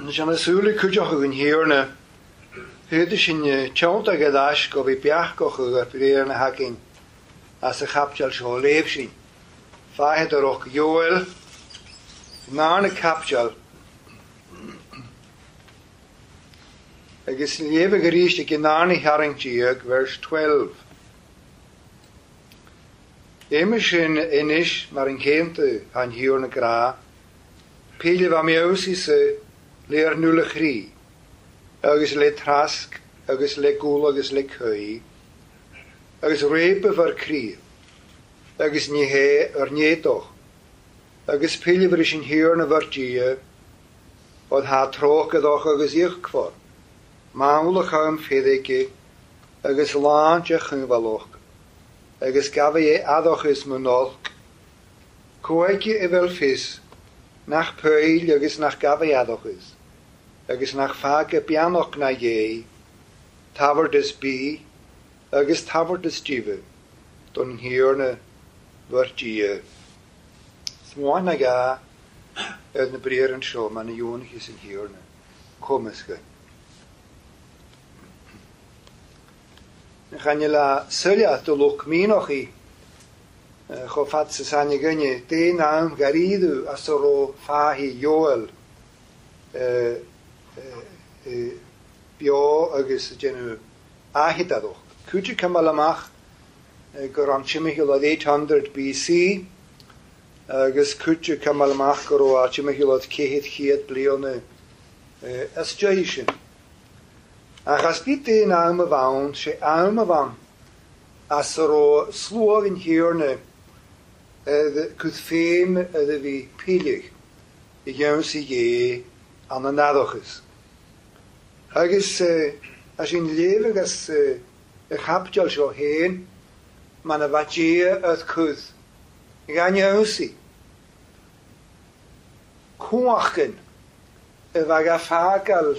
Sian asúla cúideach an hiarna, húda sin teanta go dáis go bhí beach go chuga réir na hacinn as a chapteal seo léamh sin. Fáithead arach Joel, ná na capteal. Agus léamh go ríiste go ná na hearingtíag, vers 12. Éime sin inis mar an cénta an hiarna grá, píle bha meosaí sa léar nula chrí, agus le trasc, agus le gúl, agus le cúi, agus répa var crí, agus níhé ar nétoch, agus píle var sin hiarna var dia, od há trócadoch agus íochcfor, máulach am fédéki, agus láinte chunvaloch, agus gafé adoch is monolk, coaiki vel fis, nach peil agus nach gafé adoch is, agus nach fage pianoch na je, taford is bi, agus taford is jive, don hierne vertie. Smoan na ga, uit na breren scho, man na jonig is in hierne. Kom eens ge. Dan gaan je la sulja te luk minochi, gofat se sanje gunje, te naam garidu, asoro fahi Joel, bio agus genu ahitadoch. Kutje kamalamach goran chimichil od 800 BC agus kutje kamalamach goro a chimichil od kehit chiet blione asjaishin. Achas dit een alme waun, se alme wan asoro sloog in hierne kut feem de vi pilig I jonsi je an de nadoches. Agus as in leven as chapjal scho heen, man a vatje uit kut. Gan jonsi. Kuachen vaga fakal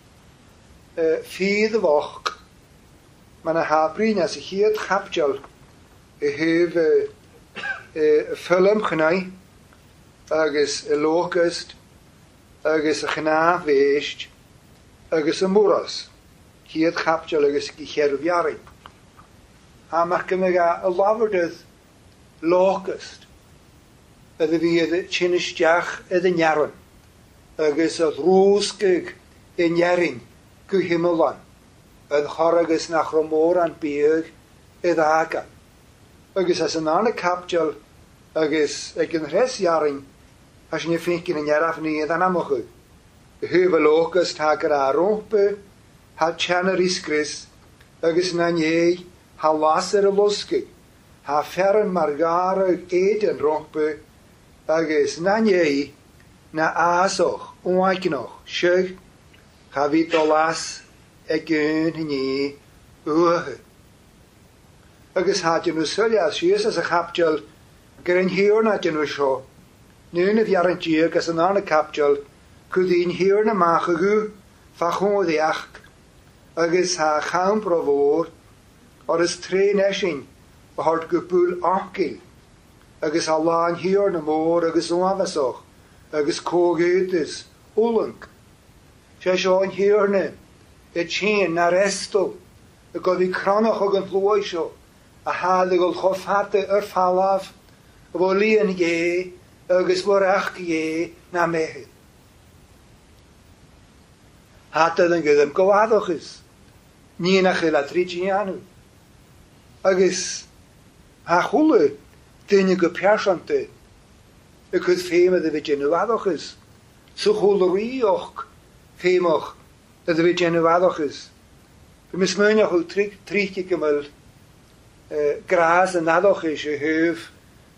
vierde woch man a haprin as hier chapjal heve film genai agus locust agus gna weest agus moras hier chapjal agus gicherviari ha mag me ga a laverdeth locust de wie de chinistjach de jaren agus het roeskig in jaring ku himmelan en hargus nach romor an beug aka agus as an ane kapjal agus ek in res jaring as je fink in jaar af nie dan amoge heuvel locust haker a rompe ha chaneris chris agus nanye ha laser loske ha fern margare eten rompe agus nanye na asoch oiknoch shug Havitolas egun hini uhe. Agus had je nu sulja sies as a kapjal gerin hier na je nu scho. Nu het jarentje as een ane kapjal kudin hier na magu fachon de ach. Agus ha gaan provoor or is tre neshin hart gepul akil. Agus Allah hier na moor agus oavasoch agus kogetes ulank. Sé seo an hiarne chin na resto go bhí cranach ag an plóid seo a hála go chofhata fallaf a bh líon dhé agus bhar ach dhé na méthe. Hata an gudam go bhadachas ní nach la trítíanú agus ha chula duine go pearsanta a chud féime a bhí genú bhadachas so chula ríoch Fémoch, dat de weet genoeg is. We misschien nog een trichtje kemel gras en nadoch is je heuf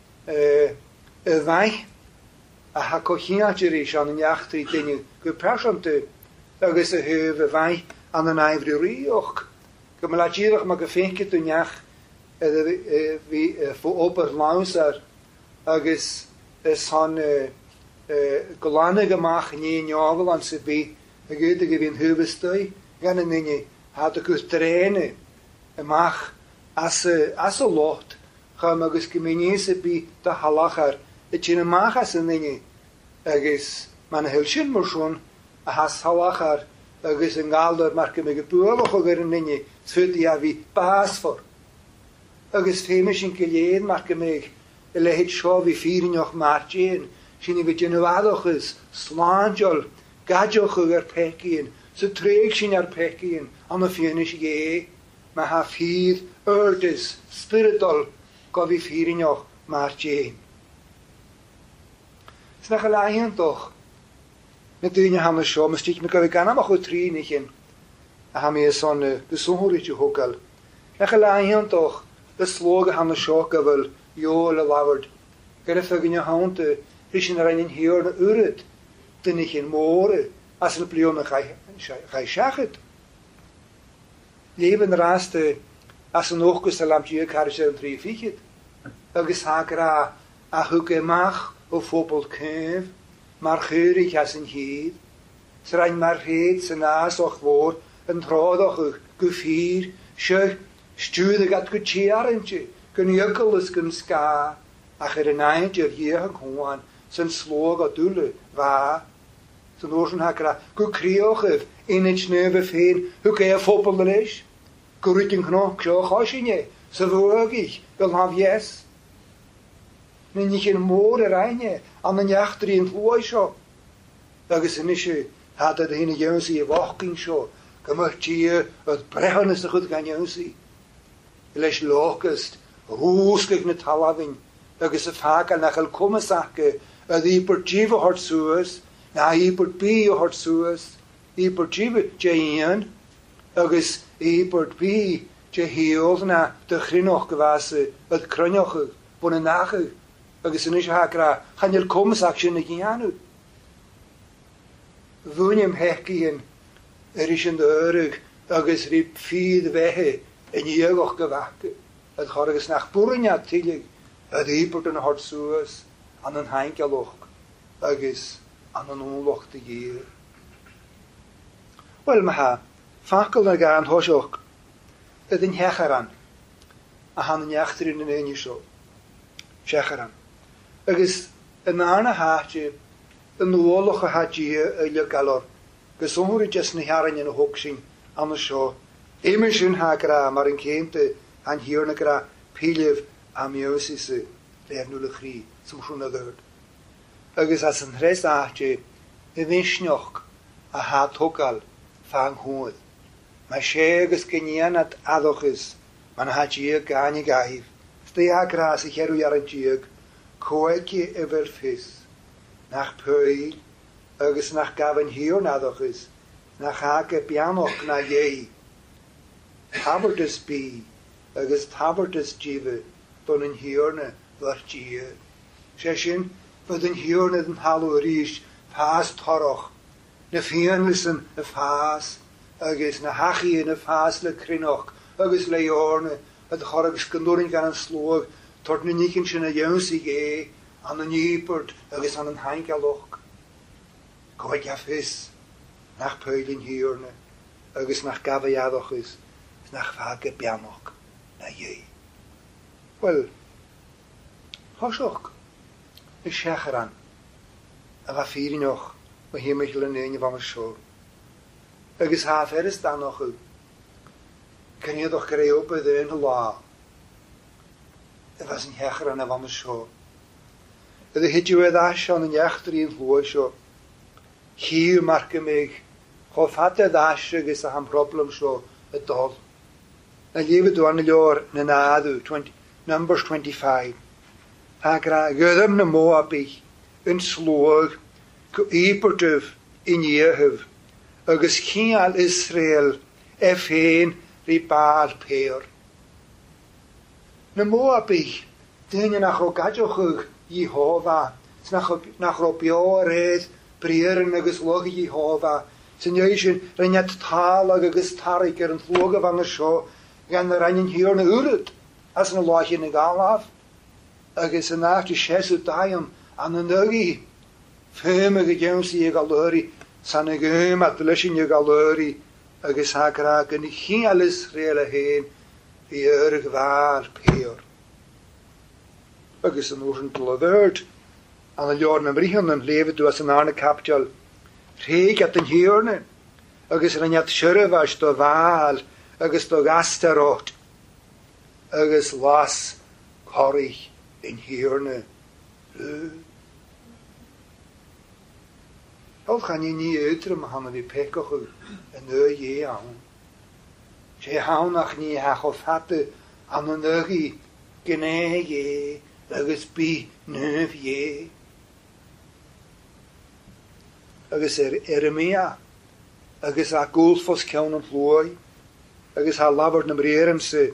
wijn. A hakochinaatje is aan een jacht die dingen gepersonte. Dat is een heuf wijn aan een ijverie ook. Kemel laat je nog maar gevinkje toen jacht wie voor open lauser. Dat is zo'n gelane gemaakt in een javel aan ze bij. Ik weet dat je in Huvestui gaan en je had ik dus trainen en mag als een lot gaan we dus gemeensen bij de halacher dat je mag als een je is man heel schön maar schon a hasawachar agus yn galdor marc ym y bwylwch o gyr yn nynnu sfydi a fi basfor. Agus féimis yn gilydd marc ym y lehed sio fi ffyrinioch margin sy'n i fi dynwadoch ys slandiol gadioch o'r pecyn so treg sy'n ar pecyn an y ffynis ie ma ha ffydd urdys spiritol go fi ffyrinioch margin. Snach y laion doch na dyn ham y sio, mas ddech mi gofio gan am o'ch o tri ni chyn. A ham i son gyswhwr i ti hwgal. Nach y laion doch, y slog a ham y sio gyfel, iol y laward. Gyda ffygyn y hawnt y rysyn ar ein hir na uryd. Dyn i chyn môr as yn blio na chai siachyd. Leben rast as yn ochgus a lam diag caris yn tri fichyd. Agus hagra a hwgemach o phobl cef. Mar chwyrig as yn hyd, sy'n rhaid mar rhaid sy'n as o'ch fôr yn trodd o'ch gyffyr, sy'n stwyd ag at gytiar yn ti, gyniogol ys gyn sga, ach yr yn ein dyr hiech yn hwan, sy'n slog o dwle, fa, sy'n oes yn hagra, gwcrioch yf, uned nef y ffein, hwg e a phobl yn eich, gwryd yn cnoch, sioch oes i ni, sy'n fwag ich, fel haf yes. Nyn ich yn môr yr ein an yn iachtri yn hlwai sio. Agus yn eisiau hadad hyn y ywns i fochgyn sio. Gymach ti oedd brechon ys chwyd gan ywns i. Leis logist, rwsgych na talafyn. Agus y ffag an achal cwmasach oedd i bod jif o hort sŵas, na i bod bi o hort sŵas, i bod jif je un, agus i bod bi je hiol na dychrinoch gyfas oedd crynioch bod yn nachig. Agus yn eisiau hagra, chanel cwmsach sy'n y gianw. Fwnym hegi yn eisiau dyrg, agus rhyb ffydd fehe yn iegoch gyfach. Yd choragus nach bwrniad tilig, yd eibod yn hort sŵas, an yn haingalwch, agus an yn ŵloch dy gyr. Wel, mae ha, ffacol na gan hosioch, yd yn hecharan, a han yn iachtrin yn ein isio. Shecharan. Agus yn arna haatje, yn ôloch a haatje y galor, gysonhwyr i jes na haran yn y hwg sy'n am y sio, eimyn sy'n hagra mar yn ceimte an hir na gra pilif am ywsis y lefnwl y chri, sy'n siwn y ddyrd. Agus as yn hres haatje, y ddysnioch a haat hogal fang hwyd. Mae se agus gynian at adochus, ma'n haatje gan i gaif. Stay hagra sy'n cherw ar yn diag, coegi efer ffys, nach pwy, agus nach gafan hir nadochus, nach hage bianoch na iei. Tabardus bi, agus tabardus jive, don yn hirne var jie. Session, fod yn hirne yn halw rys, fas toroch, na fianlisen y fas, agus na hachi yn y fas le crinoch, agus le orne, yd choragus gyndorin gan yn slwg, tord na nichen sy'n y ywnsig an yn nybord, agus an yn haingalwch. Coed gaffus, nach pwylin hirne, agus nach gafaiadochus, nach fage bianoch na iei. Wel, hosioch, y secharan, a fa ffyrinoch, mae hymych yn ein fam y sio. Agus haf eres danoch yw, cynnyddwch greu o bydd yn y la. Was yn hecher an am y sio. Ydy hydiw edd asion yn iachtr i'n hlwy sio. Hiw marc ymig, choffad edd asio gys a ham problem sio y dol. Na llifyd dwi'n y lior na nadw, Numbers 25. Hagra gyddym na Moabich yn slwg, gwybodif in Iehyf, agus chial Israel effein ri baal peor. Na Moabich, dyn nach o gadioch Jehova, nach o bio redd, bryr yn agos log Jehova, sy'n ywysyn rhaid talag agos tarig yn llwg af ang y sio, gan yr ein hir na uryd, as yn y loch yn y galaf, agos yn nach di siesw daim an y nygi, ffym ag y gywns i galwri, san y gym at lysyn i galwri, agos hagra gan i chial Israel a hen, i gwaar peor. Agus yn oes yn dlyddyrd, an y lior na mrihan yn lefyd dwi as yn arna capdiol, Rhéig at yn hiorne, agus rhaid siarafas do fal, agus do gastarót, agus las corich yn hiorne. Al gaan je niet uiteren, maar gaan we pekoch en je aan. Ze gaan nog niet of hadden aan een neugie genege, agus bi neuf je. Agus Eremia, agus a gulfos keun en plooi, agus ha labert na breremse.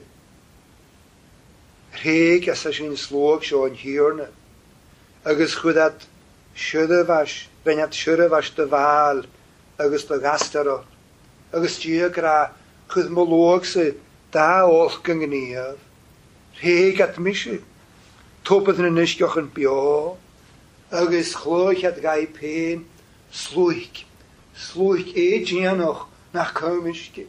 Rheig as as in sloog zo in hierne, agus chudat schudde was, ben het schudde was de waal, agus de gasterot, agus diegra chud moloogse da olken genief. Rheig at misje, toppet in nischjoch en bio, agus chloog het gai peen, sluik eetjen nog nach komiske.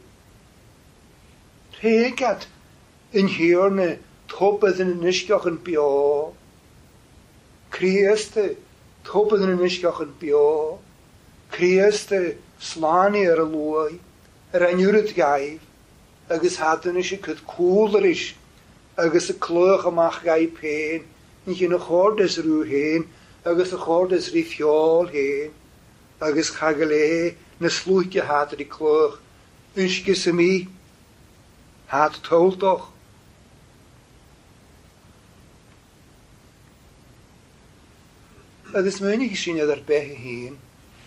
Rheig at in hierne, toppet in nischjoch en bio, Krieste, toppet in nischjoch en bio, Krieste, slani looi, een juret gaif, agus hadden is ik het cooler is, agus kleuge mag gai peen, niet in een gordes ruw heen, agus een gordes rifiol heen, agus chagele, ne sluitje had die kleug, unske se mi, had tol toch. Het is menig gezien dat erbij heen.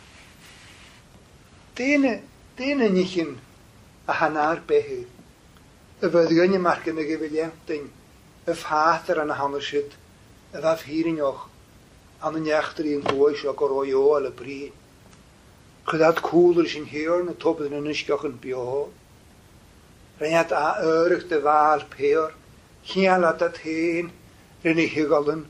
Dene niet in a hanar behe. Wat gunje marken de gewiljefting, of hater aan de handen zit, of hier nog aan de jachter in boos ook royo alle brie. Gedat cooler is in heerne toppen en nischkach en bio. Renat a eurig de waal peer, geen laat dat heen, renne higalen.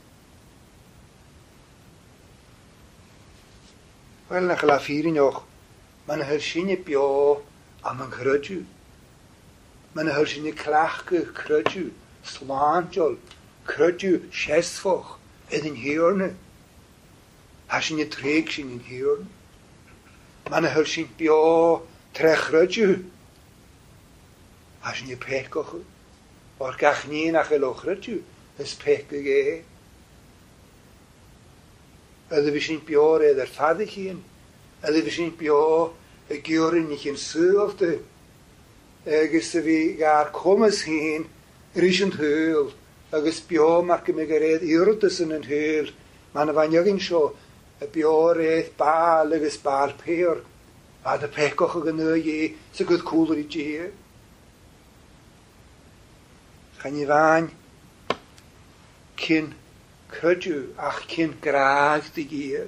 Wel na gelaf hier nog, man herschine bio aan mijn grudju. Man herschine klachke grudju, slaantjol, grudju, schesfoch, in heerne. Herschine treekschen in heerne. Man herschine bio tre grudju. Herschine pekoche. Or gach nie nach elo grudju, is pekege. Ydw i sy'n bior edrych ffadig hyn. Ydw i sy'n bior y giorin ich yn sylfde. Agus fi gair comas hyn, rys yn hyl. Agus bior marc ymig ered irdys yn hyl. Ma'n fan ygyn sio, y bior edd bal agus bal peir. A dy pecoch ag yn y sy'n gwyd cwlr i gie. Chan i fan cyn Cydw ach cyn graag dy gyr.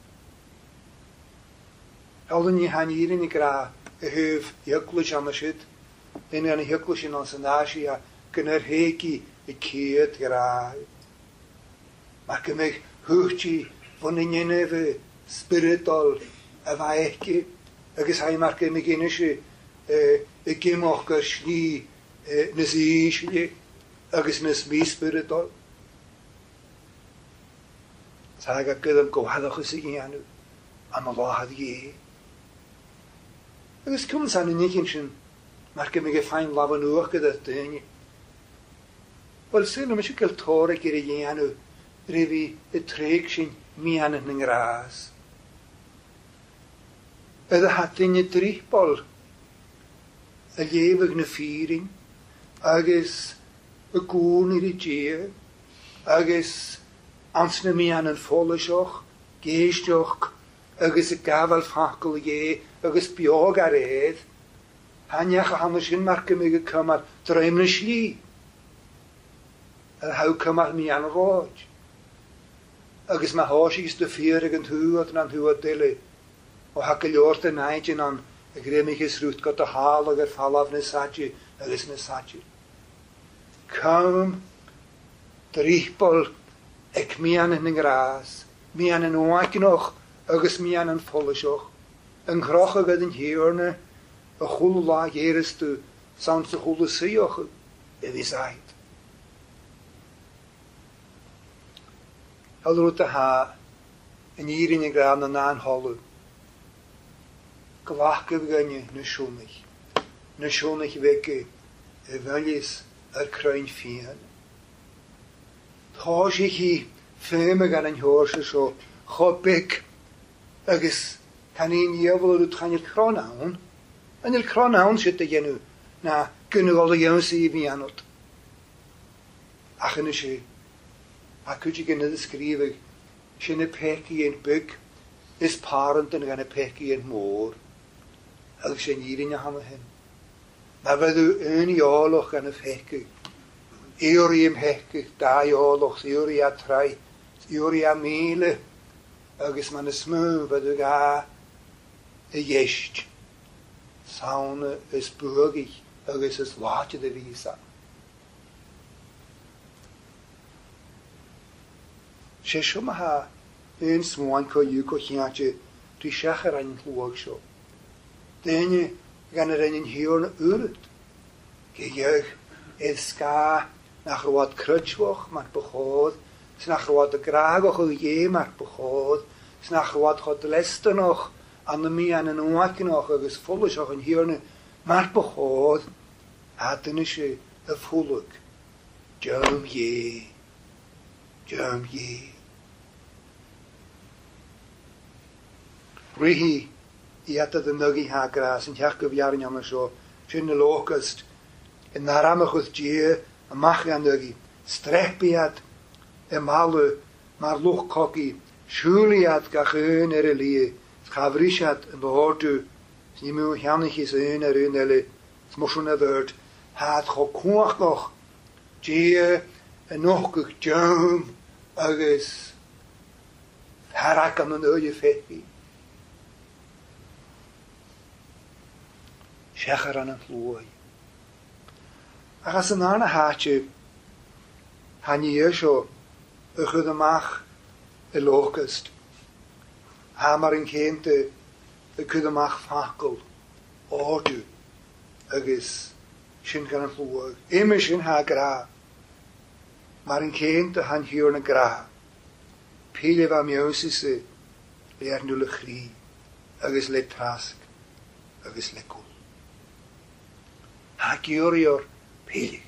Aldyn ni han irin i gra y hyf hyglwys am y syd. Yn yn y hyglwys yn ons yn asi a gynnar hegi y cyd graag. Mae gymig hwchti fwn yn ynef y spiritol y faegi. Agus hai mar gymig yn ysio y gymoch gyr sni nes i isli. Agus nes mi spiritol. Saga gydam gwahadach ys i gianw, am y lohad ie. Agus cwm san yn eich sy'n, mae'r gymig e ffain lafan uwch gyda dyn. Wel, sy'n nhw'n eisiau gael tor ag i'r gianw, refi y treg sy'n mian yn ngras. Ydw hadyn y dribol, y lefyg na ffyrin, agus y gŵn i'r gie, agus ans na mi an yn ffolysioch, geistioch, agus y gafal ffacol ie, agus biog ar edd, haniach a hannes yn marc ymig y cymar dreim na sli. Yr haw cymar mi an roed. Agus mae hosig dy ffyr ag yn hwyd na'n hwyd dili, o hac y liort y naid yn an y grymig ys rwt got y hal ag y falaf na sadji, agus na sadji. Cym, dribol, ec mi an yn gras, mi an yn oag noch, agus mi an yn ffolysioch, yn groch ag yn hierne, y chwlw la geirys du, sans y chwlw syioch, y fisaid. Hal rwt y ha, yn irin y gran yn an holw. Glach gyfgynnu na siwmich fege y fylys crain fian. Thos ich hi ffyrma gan yn hwrs so chobig agos can un iafol o'r tran i'r cronawn. Yn i'r cronawn sydd y genw na gynnygol y iawn sydd i fi anod. Ach yn y si, ac wyt ti gynnyd ysgrifig sy'n y pegi yn byg is parent yn gan y pegi yn môr. Ag sy'n irin a ham hyn. Na fydw yn iolwch gan y pegi. Eori ym hegi, da iolwch, eori a trai, eori a mile. Agus man y smw fydw ga y iesht. Sawn ys bwgig, agus ys watid y visa. Sesio ma ha yn smwan co yw co chiatje dwi siach ar ein hlwag sio. Dyna gan yr ein hiwr na yryd. Geioch edd sga nach rwad crydgwch ma'r bychodd, snach rwad y gragoch o ie ma'r bychodd, snach rwad chod lestanoch an y mi an yn wacinoch agos ffwlwys o'ch yn hiwr na ma'r bychodd, a dyna si y ffwlwg. Jym ie. Rihi I atad y nygu ha gras yn hiach gyfiarin am ysio, sy'n y locust, yn naramach wrth dia, y mach gan nygu, strepiad, y malw, ma'r lwch cogi, siwliad gach yn y lie, chafrisiad yn bwhordw, sy'n i mwy hianich is yn yr un ele, smwyswn y ddyrd, had cho cwach goch, dia, y noch gych jym, agos, harak am yn oed y ffethi. Siachar an yn hlwy. Achas yn arna hatje, han i eisio y chyd ymach y locust. Hamar yn cente y chyd ymach ffacl, ordw, agos sy'n gan yn hlwy. Ime sy'n ha gra. Mar yn cente han hiwr na gra. Pile fa miwsis y le ar nŵl y chri, agos le trasg, agos le gwl. Ha gyr pelig.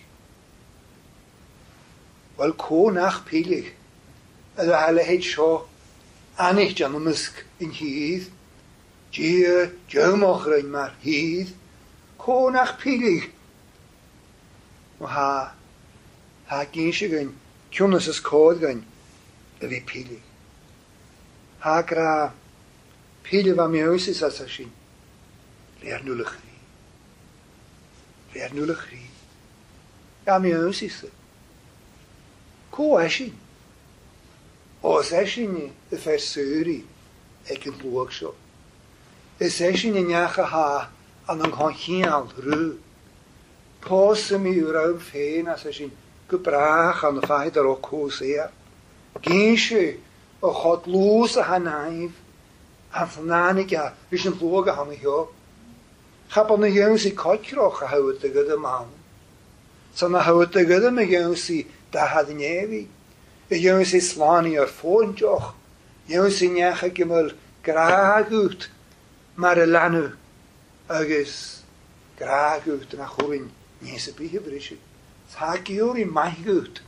Wel co nach pelig. Ydw hale heid sio anych jan o mysg yn hydd. Gia jymwch rhaid mar hydd. Co nach pelig. O ha gynsio gyn cwnus ys cod gyn y fi pelig. Ha gra pelig fa miwsis as asyn. Le ar nŵl y chri. Le ar nŵl y chri. Ga miwsis y. Co asyn. Os asyn y ffersuri ec yn hlwag sio. Ys asyn y niach a ha an yng nghonchial rw. Pos y mi yw'r awr ffein as asyn gybrach an y ffaid ar o cwrs ea. Gynsio o chod lws a hanaif an ffnanig a fys yn hlwag a ham i hio. Chab on y iawn sy'n coicroch a hawyd y gyda mawn. So na hawyd y gyda my iawn sy'n dahad yn efi. Y iawn sy'n slani ar ffôn joch. Iawn sy'n iach a gymol gragwt mar y lanw. Agos gragwt na chwrin nes y bych y brysig. Tha gyr I maigwt.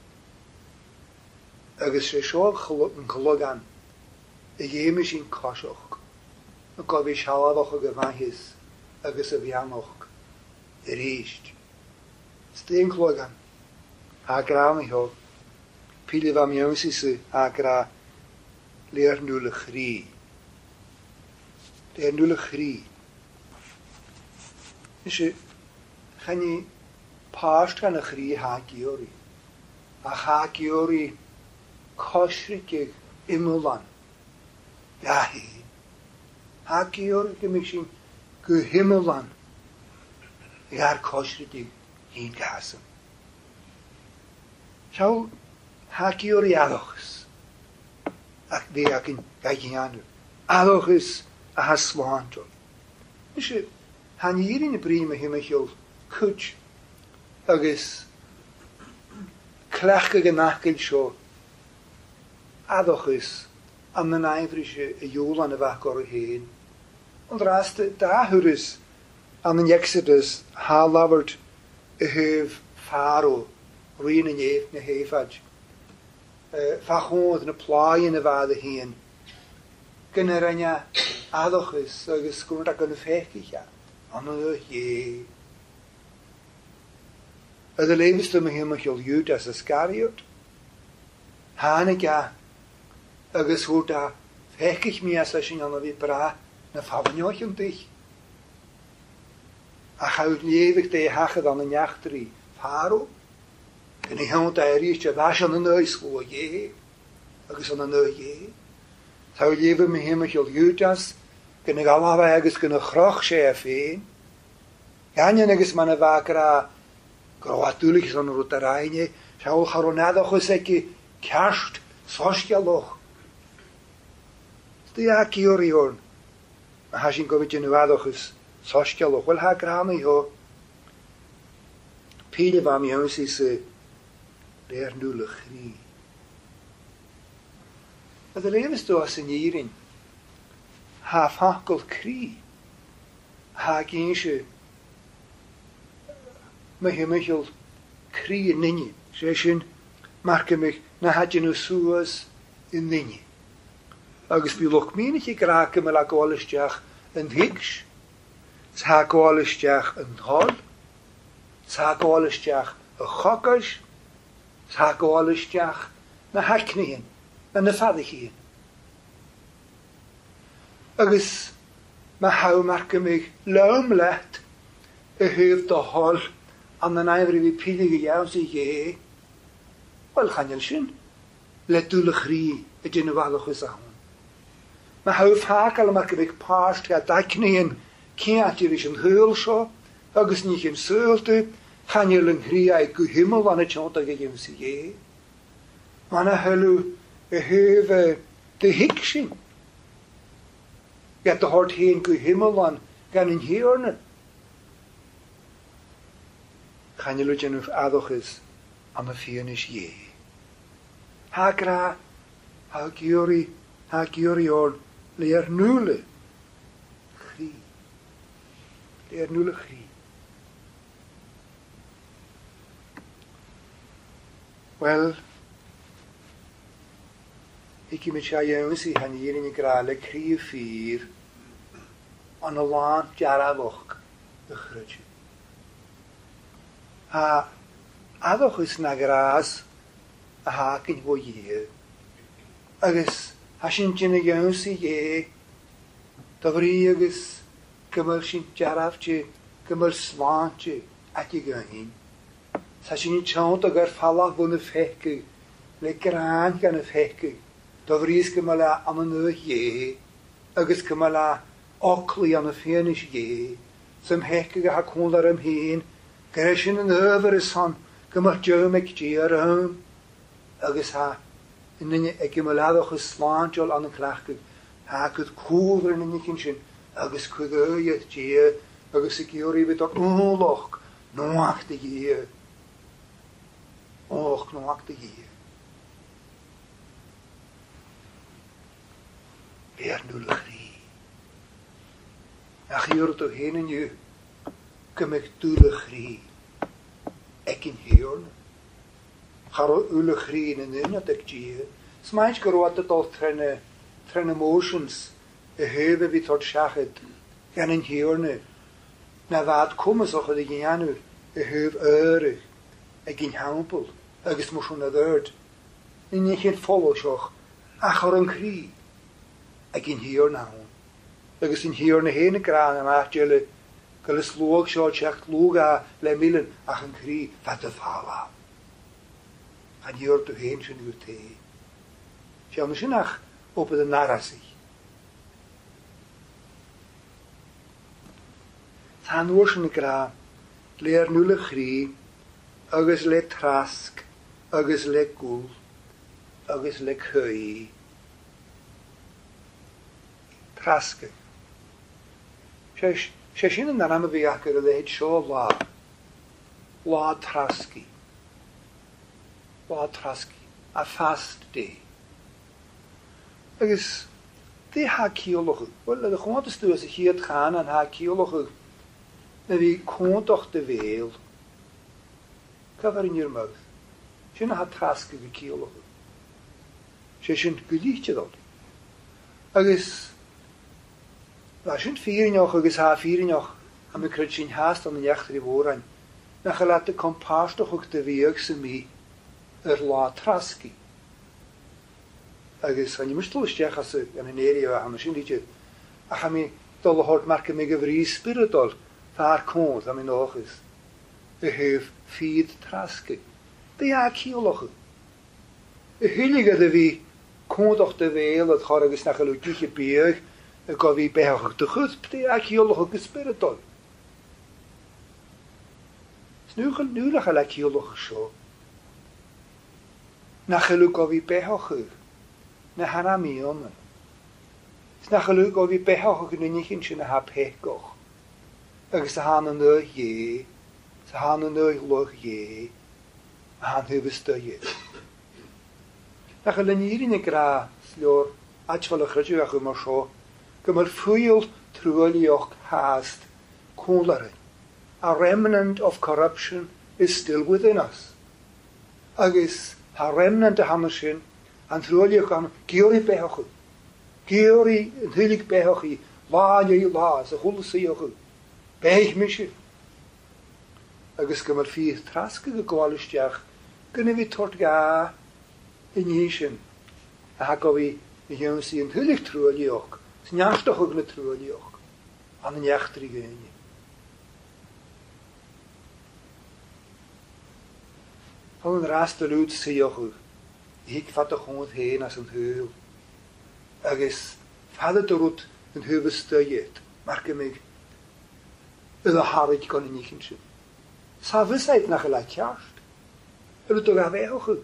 Agos se sio yn clygan. Y ieim sy'n cosioch. Y gofi sialafoch o gyfahus. Agus y fianoch, yr eist. Stein clogan, a gra mi ho, pili fa miwsis a gra le'r nŵl y chri. Le'r nŵl y chri. Ysio, chan I past gan y chri ha giori. A ha giori cosrigig imwlan. Ja hi. Ha giori gymysyn Gehimmelan. Jaar koshridi hin gasem. Zo haak je adochs. Ak de akin gajianu. Adochs a haswanto. Dus je han hier in de prima himmel kuch. Agus klachke genachkel sho. Adochs am na ivrische jol aan de wachkor heen. Ond rast da hwrys an yn Exodus halaford y hyf Pharaoh rwy'n yn eif na heifad. Fachwyd yn y plai yn y fad y hun. Gynnyr anya adochus agos gwrdd ag yn y ffech i cha. An y ie. Yd y lefys dy mae hyn o'ch Judas Iscariot. Han y ga agos hwyd a fech ich mi as ysyn an y fi bra na ffafnioch yn dich. A chawd lefych de hachad an y niachtri Pharaoh. Yn ei hawdd airys a fas an y neus gwa ie. Agos an y neu ie. Thaw lefy mi hyn o'ch Judas gyn y galaf agos gyn y chroch se a ffein. Ganyan agos man y fagra groadwlig son rwt ar aini. Siawl charonadoch os egi kerst sosgialoch. Dy a giori hwn. Ma ha sy'n gofyd yn ywadoch ys sosgialoch. Wel ha gran i ho. Pile fam i hwn sy'n se leer nŵl y chri. Yd y lefys do as yn irin. Ha ffacol cri. Ha gynsio. Mae hymychol cri yn nynnu. Sy'n marca mich na hadyn nhw sŵas yn nynnu. Agus bu loch mín ich graag me la golisteach yn higs. Sa golisteach yn hol. Sa golisteach y chogas. Sa golisteach na hacknihin. Na na faddichien. Agus ma haw marca mich laum let y hyf do hol an na naifri fi pilig i iawn sy'n ie. Wel chanel sy'n. Let dŵl y chri y dyn y falwch ys awn. Ma haw ffacol yma gyfeg past ga dacni'n ciat i'r yn hyl sio, agos nich yn syldu, chanel yng nghriau gwhymol fan y tiont ag ag ymsi ie. Ma na hylw y hyf dy higsyn. Ga dy hort hen gwhymol fan gan yn hiorna. Chanel yw dyn nhw adochus am y ffyn is ie. Ha gra, ha giori o'r leer nŵle chri. Leer nŵle chri. Wel, ik i mit iawn sy'n hanir yn y grale cri y ffyr an y lan jaraloch y chrydju. A adoch ys na gras a hac yn fwy ie. Agos ha sy'n dyn y iawn sy'n ie. Dofri agos gymyl sy'n jaraf ti, gymyl slan ti ac i gynhin. Sa sy'n tiont ag ar falach fwn y ffegu, le gran gan y ffegu. Dofri ys gymyl a am yn y ie. Agos gymyl a ocli an y ffyn is ie. Sym hegu a ha cwn ar ym hyn. Gyrra sy'n yn yfyr ys hon, gymyl diwm ag di ar ym. Agos ha yn yna ag ymwladoch y slantol an y clachgyg. Ha gyd cwfr yn yna cyn sy'n. Agos cwydwyad di. Agos y gyr i fyd o'r ôloch. Nwach dy gyr. Och, nwach dy gyr. Be'r nŵl y chri. Ach i wrth o hyn yn yw. Gymig dŵl y chri. Ec yn hiorn. Charo ule chri yn yna ag gyr. Smaint gyrwad y dol tren emotions. Y hyf fi tord siachyd. Gan yn hiorn. Na fad cwmys o'ch ydy gynnu. Y hyf yrich. Ag yn hampl. Agos mwyswn y ddyrd. Yn eich yn ffolo sioch. Ach o'r yn cri. Ag yn hiorn awn. Agos yn hiorn y hen y gran am ach gyle. Gael y slwag sio tiach lwg a le milen ach yn cri. Fad y fala. An hiorn dy hen sy'n yw te. Siawn sy'n ach o bydd yn narasi. Than o'r sy'n y gra. Le'r nŵl y chri. Agos le trasg. Agos le gwl. Agos le cwy. Trasg. Sy'n yn anam y fi ac yr ydyd sio la. La trasgi. La trasgi. A fast di. Agos, Di ha ciolwch. Wel, y chwant ystod ys y hyd chan an ha ciolwch. Na fi cwntach dy fel. Cyfer in your mouth. Sy'n ha trasg y ciolwch. Sy'n gydych ddol. Agus, la sy'n ffyrinioch agus ha ffyrinioch am y cryd sy'n hast am yn iachtar I fôrain. Na chalat y compastach o'ch dy fiag sy'n mi la trasgi. Agus han I mystolstiach as yn eri o ham sy'n dweud. Ach am I dol o hort marca mig gyfri spiritol far cwnt am yn ochus. Y hyf ffyd trasgi. Dy a ciolwch. Y hylig ydy fi cwnt o'ch dy fel oedd chor agus na chalwgich y biag y gofi behach o'ch dy chwyd. Dy a ciolwch o'ch spiritol. Snwch ala ciolwch sio. Na chalwg gofi behach o'ch. Na hana mi o'n. Sna chalwg gofi behach o'ch yn unig yn sy'n ha pegoch. Agus sa han yn o'r ie. Sa han yn o'r loch ie. A han hyfys dy ie. Na chalwg nirin y gra slio'r atfal o'ch rydw ach yma sio. Gymar ffwyl trwyli o'ch hast cwlarin. A remnant of corruption is still within us. Agus ha remnant a hamasyn an trwyli o'ch an gyori behach. Gyori yn hylig behach I la I la, sa chwl sy o'ch. Bech mysio. Agus gymar ffydd trasg y gwalistiach gynnu fi tort ga yn eisiau. A ha gofi I hyn sy'n hylig trwyli o'ch. Sy'n iastach o'ch na trwyli o'ch. An yn iachtar I gynnu. Al een raste luid zie je ik vat de grond heen als een heul. Agus vader de roet een heuvel stuit. Maar ik me de harig kan in niet zien. Sa wisheid naar gelijk jaast. Het toch gaan wij ook.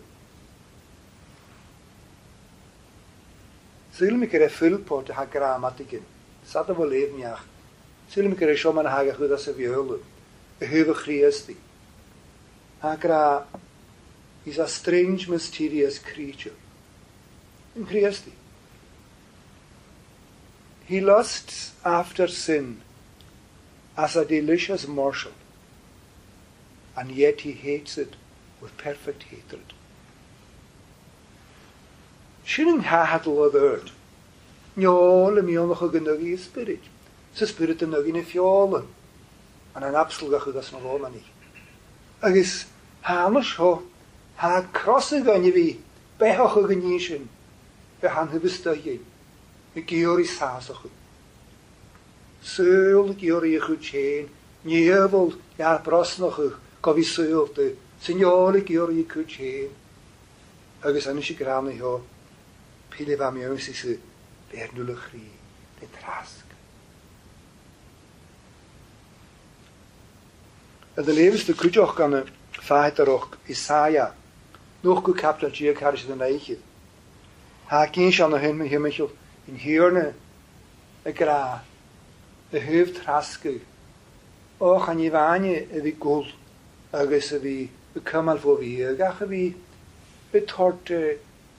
Zullen we keren vulpot ha grammatiken. Zat er wel leven ja. Zullen we keren schon maar ha goed als we hullen. Een heuvel Christi. Ha is a strange, mysterious creature. In Christi. He lusts after sin as a delicious morsel, and yet he hates it with perfect hatred. Sinning hahatl of earth. Njol em yon nog genogi spirit. Ze spirit en nog in een fjolen. En een abselgach dat is nog allemaal niet. Agus hanes ho. Ha crosse gan vi behach og nishin be han hubestøy me giori sasach søl giori chuchen nievel ja brosnach go vi sølte signore giori chuchen agus an sig grane ho pile va mi se vernulle gri de trask de levensste kujoch kan vater och Isaiah nog goed kapitel 4 karis de neiche. Ha geen aan de hemel in hierne a gra de hoofd raske. Och an Ivanie vi gul agus vi kamal voor wie gach vi betorte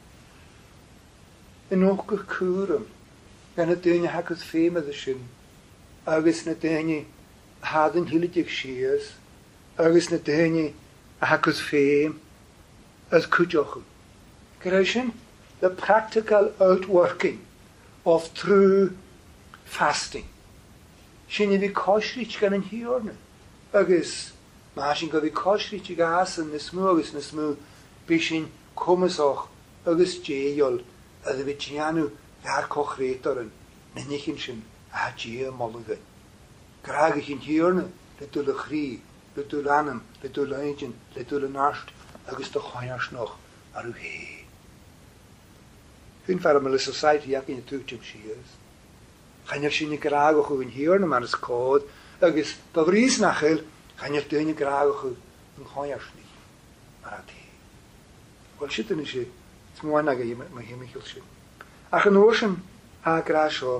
en nog kurum. En het ding hakut feme de shin. Agus net ding hadden hilig sheers. Agus net ding hakut feme as kujoch. Creation, the practical outworking of true fasting. Shin vi koshrich gan hiorne. Agus mashin go vi koshrich gas en nesmu bishin kommesoch agus jeyol as vi chianu ver kochreteren nenichin a jey molge. Krage in hiorne de tulachri, de tulanem, de tulaingen, de tulenast agus de choyars nog ar he. Hun farmel society jak in tuchim shies. Gaan sin ik graag go in hiorne maar is code agus bavries nachel gaan je tuine graag go in choyars niet. Maar at he. Wel shitten is het moana ga je met hemel shit. Ach notion ha grasho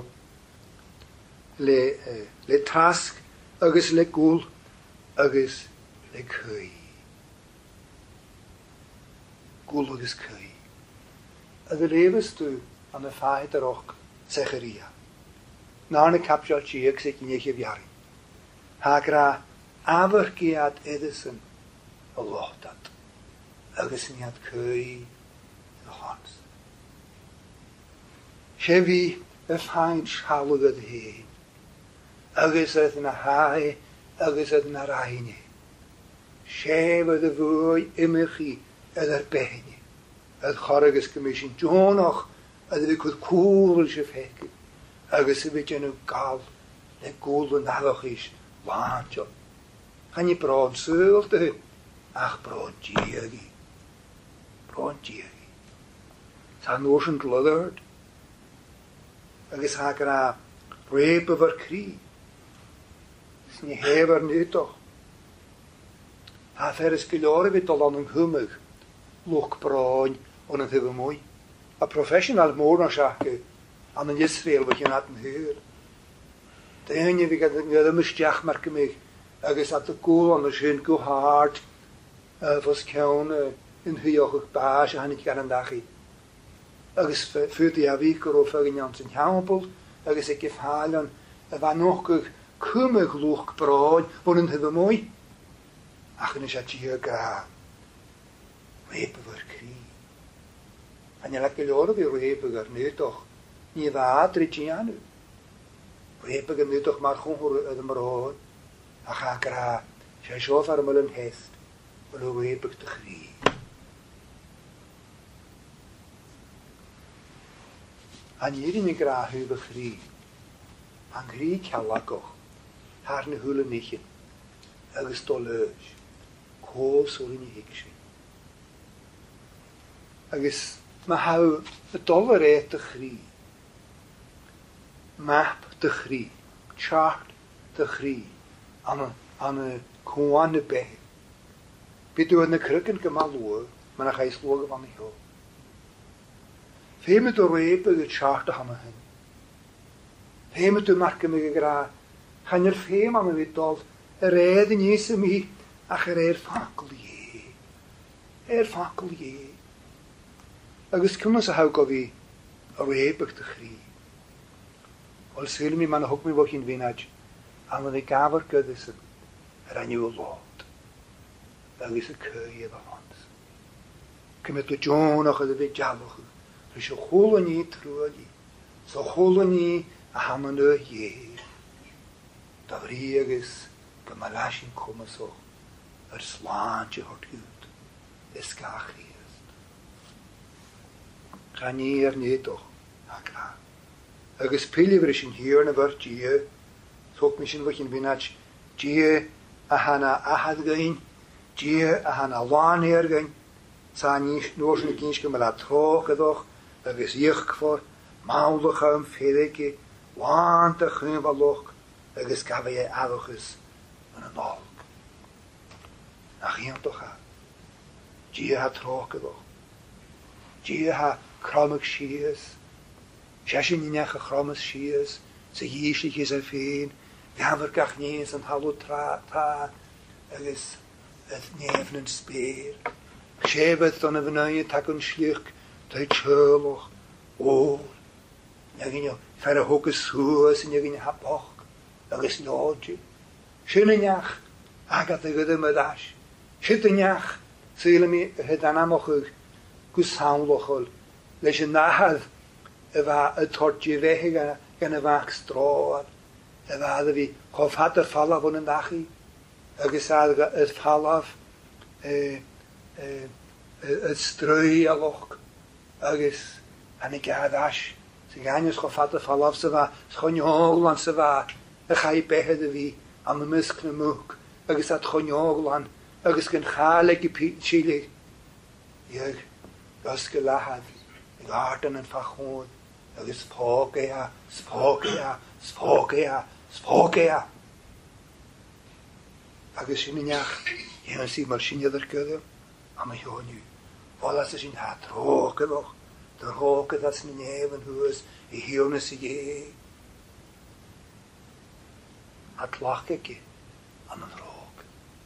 le task agus le gul agus le kui. Gul agus kui. As de levens toe aan de vader ook Zecharia. Nána capsule chiag sig in eich viari. Hagra avergiad edison a lochtat. Agus niad cwy y hons. Chefi y ffain sialwyd hyn. Agus yd na hai, agus yd na raini. Chef yd y fwy imychi yd yr behni. Yd choragus gymysyn Jonoch yd y cwyd cŵl y sefhegu. Agus y byd yn y gal le gŵl yn addoch is wantio. Chan I bron syl dy ach bron diagi. Bron diagi. Sa'n nos yn glodard. Agus ha gra breb yfyr cri. Sni hefer nytoch. Ha fer ysgylor fi dolon yn hwmyg. Lwc bron o'n yn ddifu mwy. A professional môr na siacu. An yn Israel fych yn at yn hyr. Dyn fi gyda mystiach mar gymig. Agus at y gŵl o'n y sy'n gwhard. Fos cawn yn hwyoch o'ch bas a hannig gan yn dachi. Agus ffyrdd I a fi gwrw ffyr yn jans yn hiawbl. Agus y gyffalion y fan o'ch cwmig lwch broed o'n yn hyfo mwy. Ach yn ysio ti y gra. Reb yfyr cri. A ni'n ag gylor fi reb ygyr nydoch. Ni fad rydyn anw. Reb ygyr nydoch mar chwngwr yd ymrôn. Ach a gra. Sian siof ar ymwyl yn hest. Wel o reb yg dy chri. A ni'r un I gra hyf y chri. A'n chri cialagoch. Har na hwyl yn eich. Agus dolys. Cos o'r un I higsi. Agus mae haw y dolar dy chri. Map dy chri. Chart dy chri. An y cwan y beth. Byd o'n y cryg yn gymalwr. Mae'n ach eis lwg fan I ho. Fe mynd o reb y chart o hama hyn. Fe mynd o marc ymwyd y gra. Chan yr ffeim am y fydol. Yr edd yn ys ym I. Ach yr ffacl ie. Yr ffacl ie. Agus cymys a hawg o fi. O reb ych dy chri. Ol syl mi man hwg mi fo chi'n finad. Am yn ei gafr gyddys yn. Yr anw o lod. Agus y cwy efo hons. Cymryd o Jonoch ydw fi jalwch. Rys o chwl yn I trwy I. So chwl yn I a ham yn y ie. Da fri agus gymalas i'n cwmys o. Yr slan ti hort gwyd. Ysgach I ysd. Chan I nydoch. A gra. Agus pili fyrys yn hir na fyr gie. Sog mi sy'n fych yn finach. Gie a hana ahad gyn. Gie a hana lan her gyn. Sa ni nos yn gynsk ym la troch edoch. Agus ich gfor. Mawlwch am ffedegi. Want a chyn faloch. Agus gaf ei adochus yn y nolg. Na chi'n doch ha. Gie ha troch edoch. Gie ha cromig sies. Siasyn ni'n eich a chromas sies. Sy hysig is a ffein. Gafr gach nes yn halw ta. Agus yd nefn yn sper. Sefyd o'n y fynau tag yn slich. Dau tjölwch. O. Nagin o fer a hwg y sŵs. Nagin o hapoch. Agus nodji. Sy'n yn iach. Agat y gydym y dash. Sy'n yn iach. Sy'n mi hydan amoch yg. Gwsawnloch ol. Leis yn nahad. Efa y tordi fehe gan y fach stroad. Efa adda fi chofhad y falaf o'n yn dachi. Agus adda y falaf y strwy a loch. Agus an y gaddash. Sy'n ganys chofhad y falaf sy fa. Schonioglan sy fa. Y chai behed y fi am y mysg na mwg. Agus at chonioglan. Agus gan chaleg I silig. Iag gysgylahad. Iag ardan yn ffachod. Agus sfogea. Agus sy'n niach, yw'n sy'n mar sy'n yddyr gyda, am y hioniw. Olas sy'n hat rog ydoch, dyr rog ydas yn nef yn hwys, I hiwn ys I ge. At lach egi, am yn rog.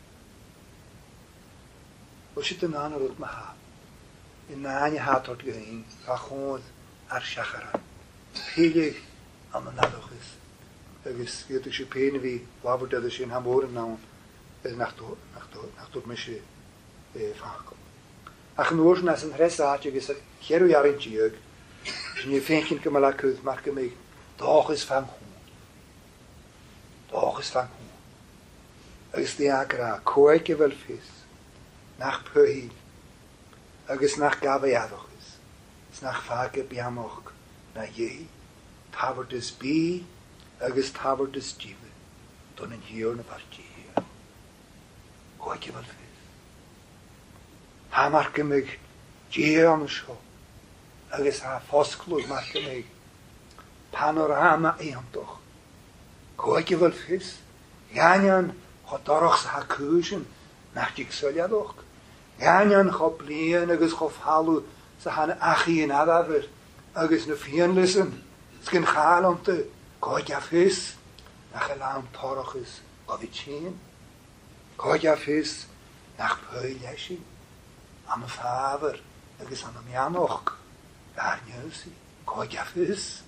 O sy'n dyn anna rwyd ma ha. I na'n I hat o'r gyn, a chwyd ar siachara. pílig am an nadochas. Agus gyrtach sé péna vi wafur da sin hamoren naun nach dod me sé fachkom. Ach an oorsen as an hresaatje agus cheru jarin tjug. Sin je fenkin ke malakud marke me dochas van hoen. Dochas van hoen. Agus die agra koike wel vis. Nach pöhil. Agus nach gabayadochas. Nach fake biamoch na je. Tabert is bi. Agus tabert is jive. Don in hier na partje hier. Koike wel vis. Ha marke meg je an scho. Agus ha fosklug marke meg. Panorama eantoch. Koike wel vis. Ganyan Chodorochs ha kuschen nach dik soljadoch. Ganyan choplien agus chofhalu sa han achi in adaver agus na fienlissen. Skin chalante koike vis nach elam torochis govichin. Koike vis nach pöyljeshi. Am faver agus an am janoch. Daar njusi. Koike vis.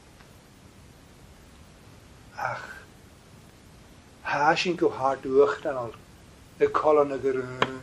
Ach. Haashin go hard durch dan al de kolonne geroen.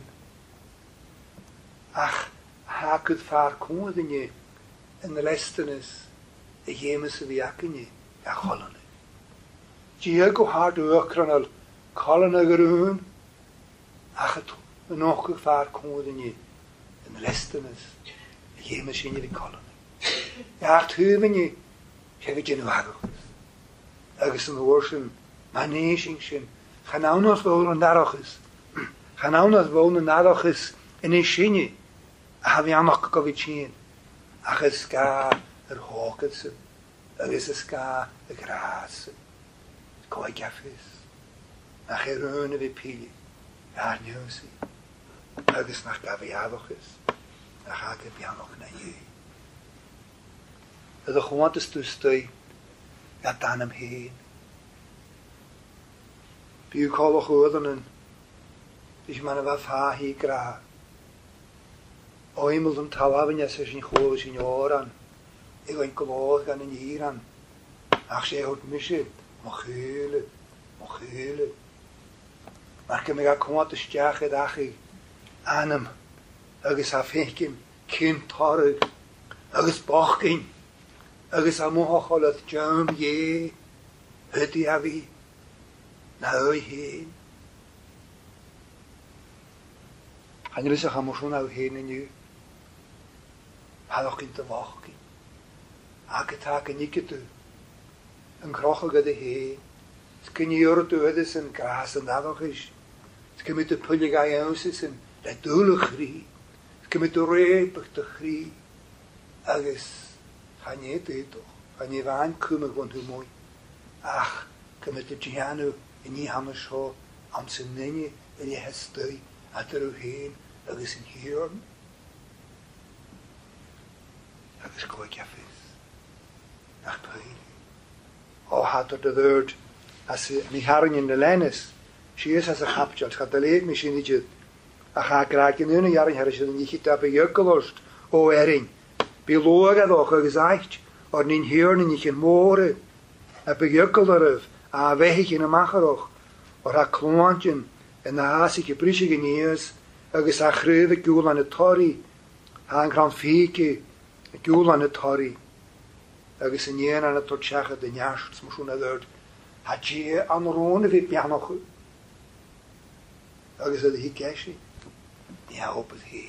Ach, ha kunt vaar konden je en de lesten is de gemese wiaken je ja kolonne. Je go hard durch dan al kolonne geroen. Ach, het nog vaar konden je en de lesten is de gemese in je de kolonne. Ja, het huwen je heb je nu wagen. Ergens een woorden Manesingschen. Gaan nou nog wonen narochis. Gaan nou nog wonen narochis in een shinje. Ach, we nog kovichin. Ach, es ga hooketsen. Es ga grazen. Koi gaffis. Ach, reune we pili. Ja, nieuwsi. Es nach gaviadochis. Ach, ik heb ja nog naar je. De gewoontes toestui. Ja, dan hem heen. Bí callach uadanan, is man a bheith hí gra. Oimel an talabhaine sa sin chóla sin óran, I goin golóð gan in íran, ach sé hort misið, mo chúle. Marke me ga cwant ysdiach ed achi, anam, agus a fenkim, cyn torug, agus bochgin, agus a mohochol at jam ye, hydi a fi, na oi hyn. Hangelis a chamoswn au hyn yn yw. Halwch yn dyfochgin. Ac y tag yn igydu. Yn crochog ydy hyn. Sgyn i o'r dwydus yn gras yn addoch is. Sgyn i dy pwylig a iawnsis yn le dŵl y chri. Sgyn i dy reb ych dy chri. Agus chanie dydoch. Chanie fain cwmig fwn hw mwy. Ach, gymryd y gianw yn i ham y sio am sy'n nynnu yn i hestau a dyr yw hyn agus yn hirn. Agus goi gaffis. Ach pwyl. O hadr dy ddyrd as mi harin yn y lenys. Si ys as y chapdiol. Chad dy leid mi sy'n i dyd. Ach a graag yn yn y iarin her sy'n i chyd a by ygolost o erin. By loag adoch agus aicht o'r ni'n hirn yn i chyn môre. A by ygolorf a fehig yn y macharoch. O'r ha clwantyn yn a asig y brisig yn eas. Agus a chryf y gŵl an y torri. Ha'n gran ffiki y gŵl an y torri. Agus yn ien an y tortsiach y dyniasht smwyswn a ddyrd. Ha gye an rôn y fi bianoch. Agus ydy hi gesi. Ni a opyd hi.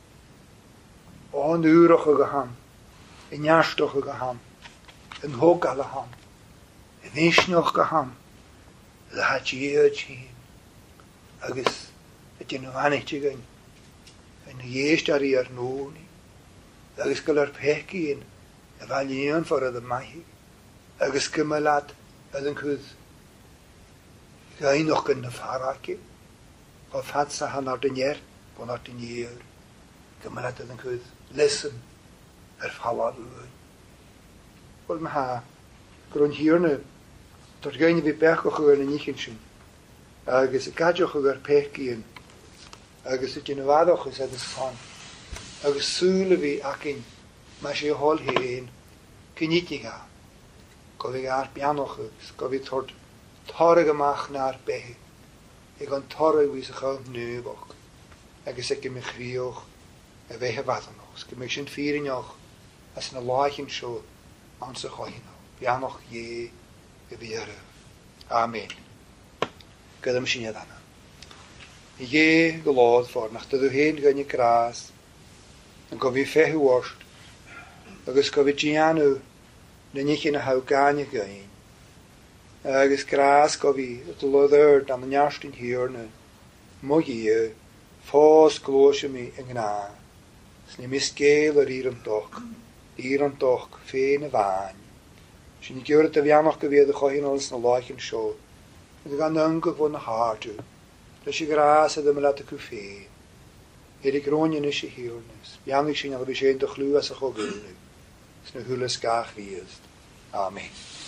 O'n uroch y gaham. Yn iashtach y gaham. Yn hogal y ham. Yn isnioch gaham. Ydy ha gye y chyn. Agus ydyn nhw anich tigyn. Yn ieist ar i ar nŵni. Agus gael ar pegi yn y falion ffordd y mahi. Agus gymylad ydyn cwyd. Gain o'ch yn y ffaraki. O ffad sa han ar dynier. Bon ar dynier. Gymylad ydyn cwyd. Lysyn. Yr ffawad yw'n. Wel ma ha. Grwn hirna. Dod gain i fi bech o'ch yn y nichyn sy'n. Agus y gadioch o'ch ar pegi yn. Agus ydyn nhw adoch ys edrych fan. Agus sŵl y fi ac un. Mae si hol hyn. Cynidiga. go bhí ar beanachus, go bhí tord torra amach nar bethe. Ag an torra bhí sa chail nuúbach, agus ag mi chríoch a bheithe vadanachs. Go sin fírineach as na láichin seo an sa choinach. Beanach dhé a bhíara. Amen. Gydam sin iad anna. Dhé go lád fór nach dydw hen gynnu gras, an go bhí fehu warst, agus go bhí gianú na nich in a hawgane gyn. Agus gras go bhí at lodder dan na njastin hierne, mogie, fós glóise mi yn gna, sni misgéil ar ir an doch, féin a bhain. Sin I gyr a bheannach go bhéad a chohin ans na láichin seo, ag gan ungah bhn na hátu, leis I gras a dym lat a cwfé. Hyd I grónin is I hiwrnis, beannig sin a bhí sé do chlú as a chogulnig, sna hulas gach víast. Amen.